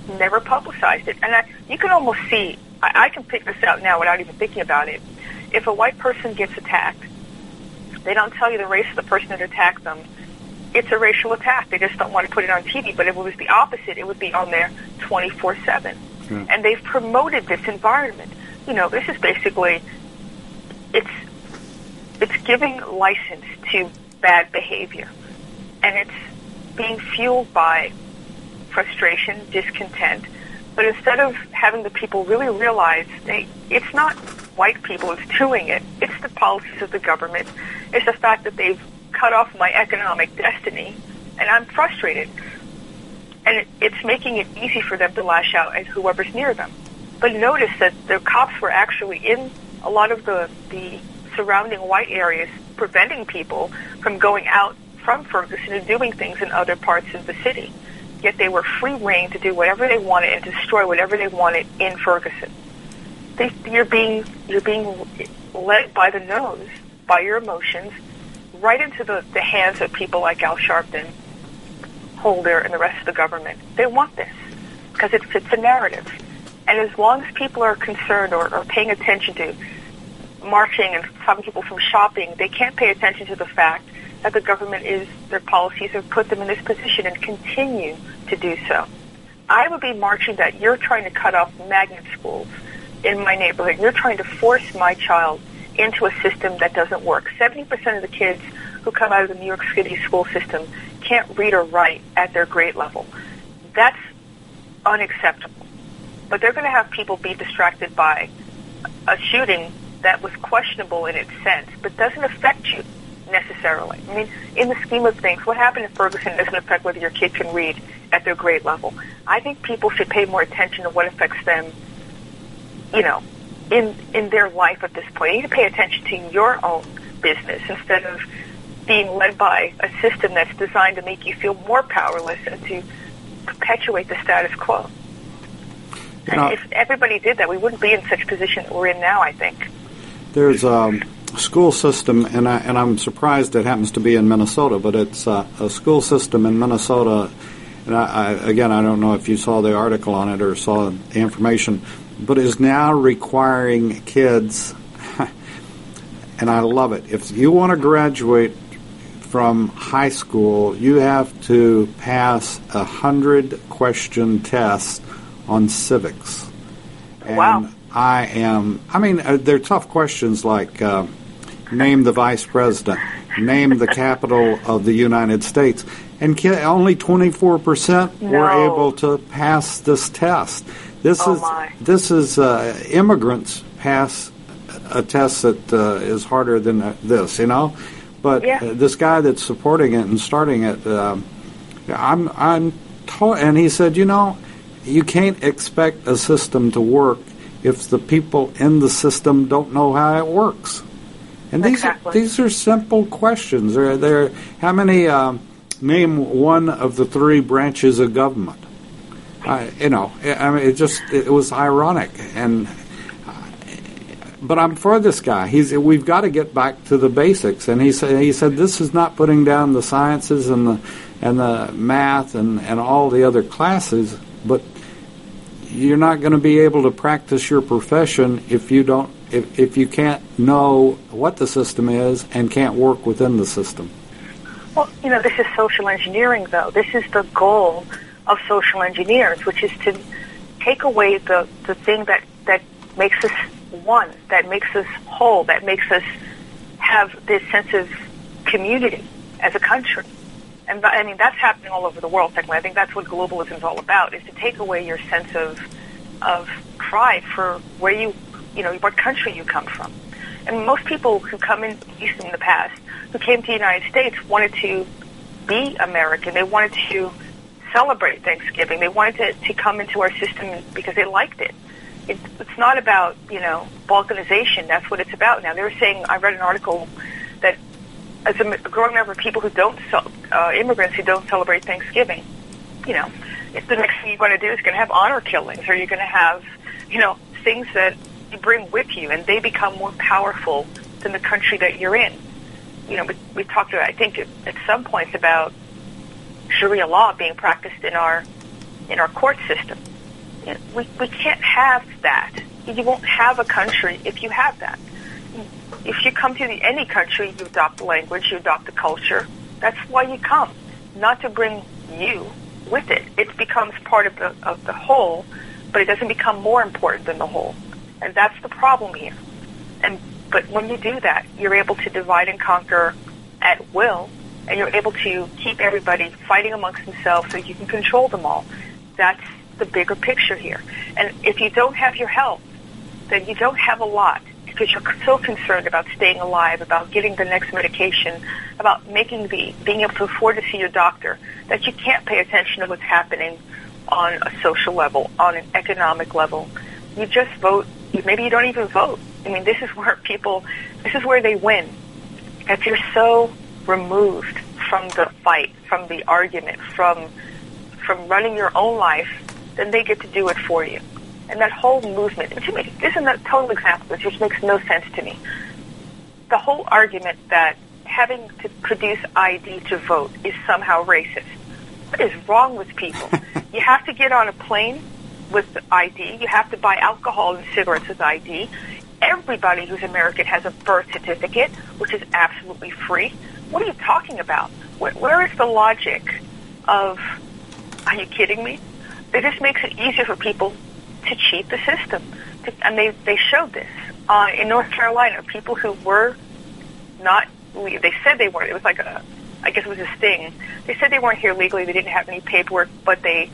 never publicized it. And you can almost see, I can pick this out now without even thinking about it. If a white person gets attacked, they don't tell you the race of the person that attacked them. It's a racial attack. They just don't want to put it on TV. But if it was the opposite, it would be on there 24/7. Yeah. And they've promoted this environment. This is basically, it's giving license to bad behavior. And it's being fueled by frustration, discontent. But instead of having the people really realize it's not white people who's doing it, it's the policies of the government. It's the fact that they've cut off my economic destiny, and I'm frustrated. And it's making it easy for them to lash out at whoever's near them. But notice that the cops were actually in a lot of the surrounding white areas, preventing people from going out from Ferguson and doing things in other parts of the city. Yet they were free reign to do whatever they wanted and destroy whatever they wanted in Ferguson. You're being led by the nose, by your emotions, right into the hands of people like Al Sharpton, Holder, and the rest of the government. They want this because it fits a narrative. And as long as people are concerned or paying attention to marching and stopping people from shopping, they can't pay attention to the fact that the government their policies have put them in this position and continue to do so. I would be marching that you're trying to cut off magnet schools in my neighborhood. You're trying to force my child into a system that doesn't work. 70% of the kids who come out of the New York City school system can't read or write at their grade level. That's unacceptable. But they're going to have people be distracted by a shooting that was questionable in its sense, but doesn't affect you necessarily. I mean, in the scheme of things, what happened in Ferguson doesn't affect whether your kid can read at their grade level. I think people should pay more attention to what affects them, in their life at this point. You need to pay attention to your own business instead of being led by a system that's designed to make you feel more powerless and to perpetuate the status quo. And if everybody did that, we wouldn't be in such a position that we're in now, I think. There's a school system, and I'm surprised it happens to be in Minnesota, but it's a school system in Minnesota, and I don't know if you saw the article on it or saw the information, but is now requiring kids, and I love it, if you want to graduate from high school, you have to pass 100-question test on civics. And wow. They're tough questions like name the vice president, name the capital of the United States, and only 24% were able to pass this test. This is immigrants pass a test that is harder than this, But this guy that's supporting it and starting it, and he said, you can't expect a system to work if the people in the system don't know how it works. And these are simple questions. How many? Name one of the three branches of government. It was ironic, but I'm for this guy. We've got to get back to the basics. And he said this is not putting down the sciences and the math and all the other classes, but you're not going to be able to practice your profession if you can't know what the system is and can't work within the system. Well, this is social engineering, though. This is the goal of social engineers, which is to take away the thing that makes us one, that makes us whole, that makes us have this sense of community as a country. And that's happening all over the world. Technically, I think that's what globalism is all about: is to take away your sense of pride for where what country you come from. And most people who come in, at least in the past, who came to the United States wanted to be American. They wanted to celebrate Thanksgiving. They wanted to come into our system because they liked it. It's not about balkanization. That's what it's about now. They were saying, I read an article that as a growing number of people who don't immigrants who don't celebrate Thanksgiving, if the next thing you're going to do is going to have honor killings, or you're going to have things that you bring with you, and they become more powerful than the country that you're in. We talked about, I think, at some points about Sharia law being practiced in our court system. we can't have that. You won't have a country if you have that. If you come to any country, you adopt the language, you adopt the culture. That's why you come, not to bring you with it. It becomes part of the whole, but it doesn't become more important than the whole. And that's the problem here. But when you do that, you're able to divide and conquer at will, and you're able to keep everybody fighting amongst themselves so you can control them all. That's the bigger picture here. And if you don't have your health, then you don't have a lot, because you're so concerned about staying alive, about getting the next medication, about being able to afford to see your doctor, that you can't pay attention to what's happening on a social level, on an economic level. You just vote. Maybe you don't even vote. I mean, this is where they win. If you're so removed from the fight, from the argument, from running your own life, then they get to do it for you. And that whole movement, this is a total example, which makes no sense to me. The whole argument that having to produce ID to vote is somehow racist. What is wrong with people? You have to get on a plane with the ID. You have to buy alcohol and cigarettes with ID. Everybody who's American has a birth certificate, which is absolutely free. What are you talking about? Where is the logic of, are you kidding me? It just makes it easier for people to cheat the system. And they showed this in North Carolina. People who were not, they said they weren't. It was like I guess it was a sting. They said they weren't here legally. They didn't have any paperwork, but they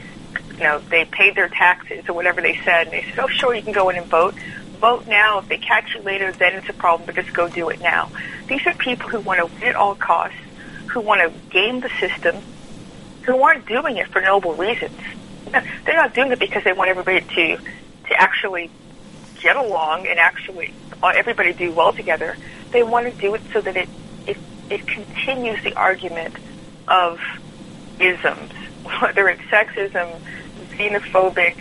paid their taxes or whatever they said. And they said, oh, sure, you can go in and vote. Vote now. If they catch you later, then it's a problem, but just go do it now. These are people who want to win at all costs, who want to game the system, who aren't doing it for noble reasons. They're not doing it because they want everybody to actually get along and actually everybody do well together. They want to do it so that it continues the argument of isms, whether it's sexism, xenophobic,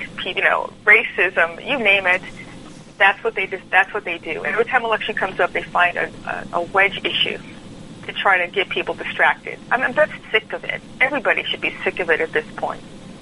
racism, you name it. That's what they do. And every time election comes up, they find a wedge issue to try to get people distracted. I'm just sick of it. Everybody should be sick of it at this point.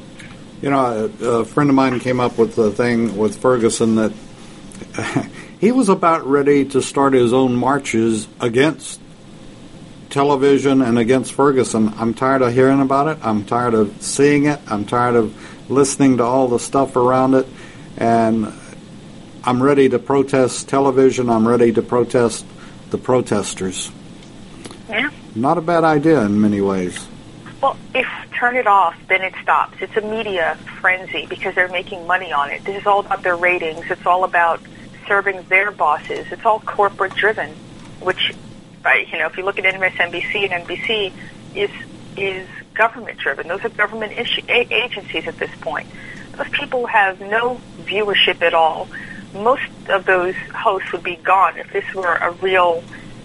A friend of mine came up with the thing with Ferguson that he was about ready to start his own marches against television and against Ferguson. I'm tired of hearing about it. I'm tired of seeing it. I'm tired of listening to all the stuff around it. And I'm ready to protest television. I'm ready to protest the protesters. Yeah. Not a bad idea in many ways. Well, if turn it off, then it stops. It's a media frenzy because they're making money on it. This is all about their ratings. It's all about serving their bosses. It's all corporate driven, which, if you look at MSNBC and NBC, is government driven. Those are government agencies at this point. Those people have no viewership at all. Most of those hosts would be gone if this were a real,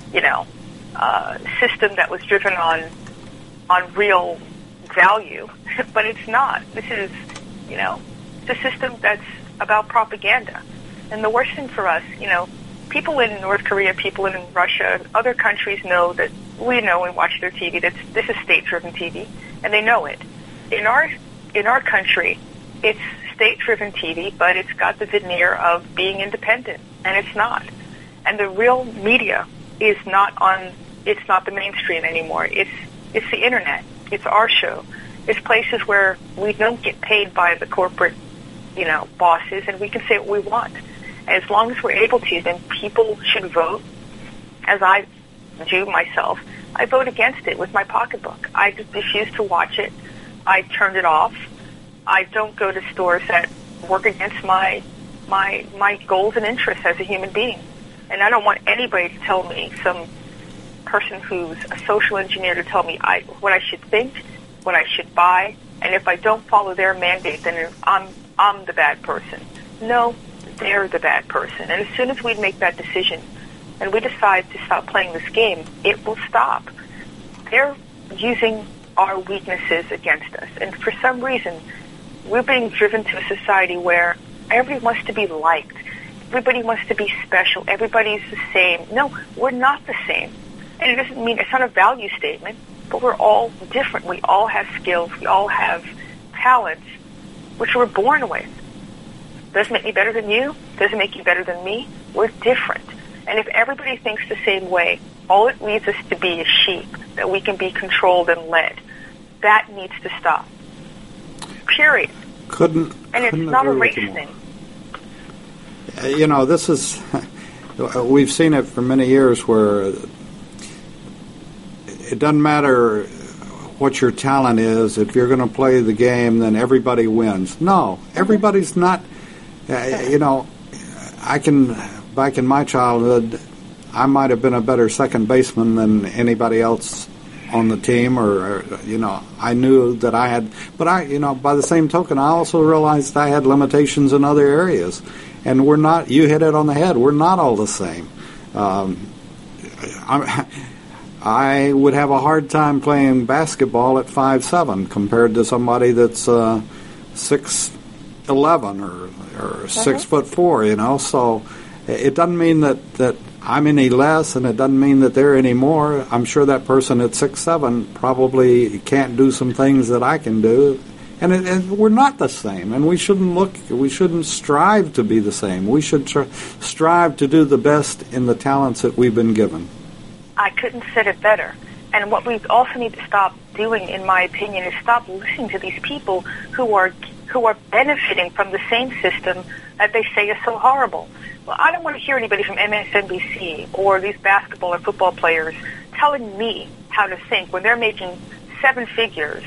system that was driven on real value, but it's not. This is, it's a system that's about propaganda. And the worst thing for us, people in North Korea, people in Russia, other countries know that we know and watch their TV that this is state-driven TV, and they know it. In our country, it's state-driven TV, but it's got the veneer of being independent, and it's not. And the real media is not it's not the mainstream anymore. It's the internet. It's our show. It's places where we don't get paid by the corporate, bosses, and we can say what we want. And as long as we're able to, then people should vote, as I do myself. I vote against it with my pocketbook. I just refuse to watch it. I turned it off. I don't go to stores that work against my goals and interests as a human being. And I don't want anybody to tell me, some person who's a social engineer, to tell me what I should think, what I should buy, and if I don't follow their mandate, then I'm the bad person. No, they're the bad person. And as soon as we make that decision and we decide to stop playing this game, it will stop. They're using our weaknesses against us. And for some reason, we're being driven to a society where everybody wants to be liked. Everybody wants to be special. Everybody's the same. No, we're not the same. And it doesn't mean, it's not a value statement, but we're all different. We all have skills. We all have talents, which we're born with. Doesn't make me better than you. Doesn't make you better than me. We're different. And if everybody thinks the same way, all it leads us to be is sheep, that we can be controlled and led. That needs to stop. Period. And it's not a race thing. You know, this is, we've seen it for many years where it doesn't matter what your talent is. If you're going to play the game, then everybody wins. No, everybody's not. You know, back in my childhood, I might have been a better second baseman than anybody else on the team, or you know, I knew that I had, but you know, by the same token, I also realized I had limitations in other areas, and we're not. You hit it on the head. We're not all the same. I would have a hard time playing basketball at 5'7" compared to somebody that's 6'11" or 6'4", you know. So it doesn't mean that I'm any less, and it doesn't mean that they're any more. I'm sure that person at 6'7" probably can't do some things that I can do, and we're not the same. And we shouldn't strive to be the same. We should strive to do the best in the talents that we've been given. I couldn't said it better. And what we also need to stop doing, in my opinion, is stop listening to these people who are benefiting from the same system that they say is so horrible. Well, I don't want to hear anybody from MSNBC or these basketball or football players telling me how to think when they're making 7 figures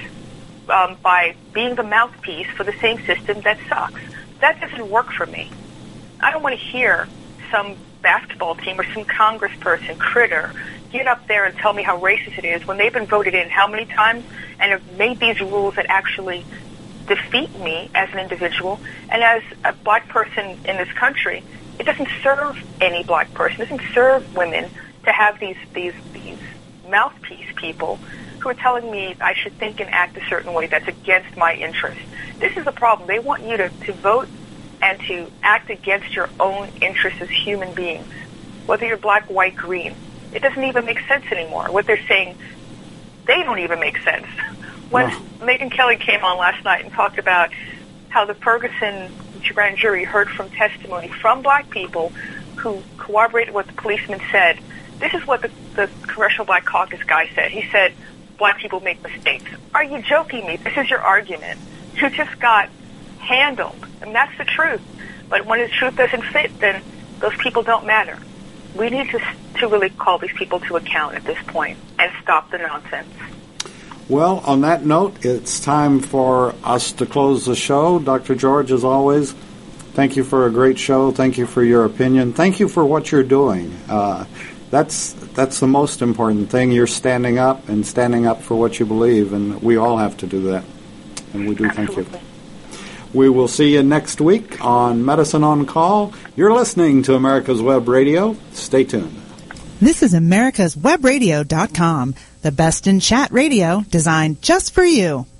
by being the mouthpiece for the same system that sucks. That doesn't work for me. I don't want to hear some basketball team or some congressperson, critter, get up there and tell me how racist it is when they've been voted in how many times and have made these rules that actually defeat me as an individual and as a black person in this country. It doesn't serve any black person. It doesn't serve women to have these mouthpiece people who are telling me I should think and act a certain way that's against my interests. This is the problem. They want you to vote and to act against your own interests as human beings, whether you're black, white, green. It doesn't even make sense anymore. What they're saying, they don't even make sense. When Megyn Kelly came on last night and talked about how the Ferguson grand jury heard from testimony from black people who corroborated what the policeman said, this is what the Congressional Black Caucus guy said. He said, black people make mistakes. Are you joking me? This is your argument. You just got handled. And that's the truth. But when the truth doesn't fit, then those people don't matter. We need to really call these people to account at this point and stop the nonsense. Well, on that note, it's time for us to close the show. Dr. George, as always, thank you for a great show. Thank you for your opinion. Thank you for what you're doing. That's the most important thing. You're standing up for what you believe, and we all have to do that. And we do. Absolutely. Thank you. We will see you next week on Medicine on Call. You're listening to America's Web Radio. Stay tuned. This is America'sWebRadio.com, the best in chat radio designed just for you.